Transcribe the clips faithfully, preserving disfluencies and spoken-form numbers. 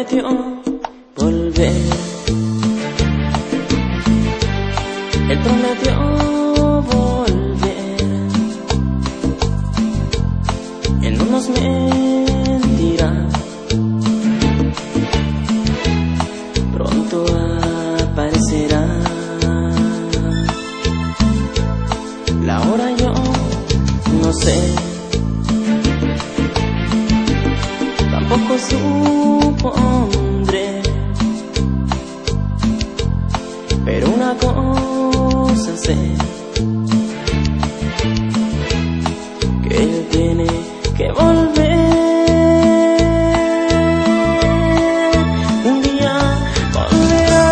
prometió volver. Él prometió volver. Él no nos mentirá. Pronto aparecerá. La hora yo no sé. Tampoco supondré, pero una cosa sé, que él tiene que volver. Un día volverá,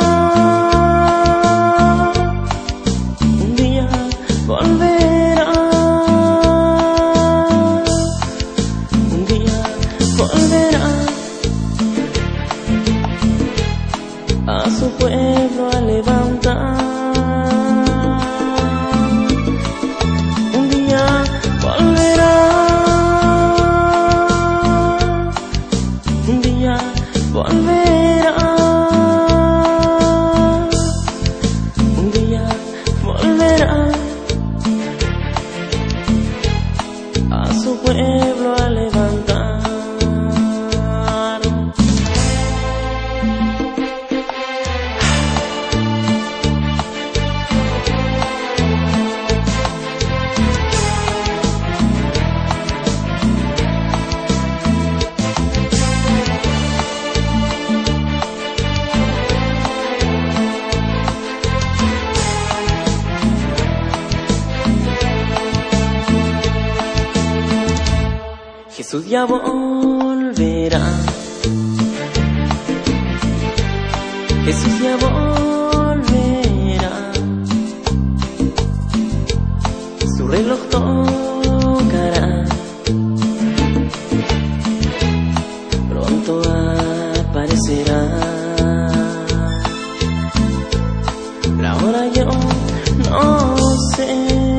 un día volverá, un día volverá a su pueblo a levantar. Un día volverá, un día volverá, un día volverá a su pueblo a levantar. Jesús ya volverá. Jesús ya volverá. Su reloj tocará. Pronto aparecerá. La hora yo no sé.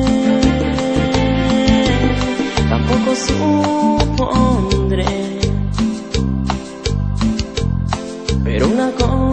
Tampoco supondré, pero una cosa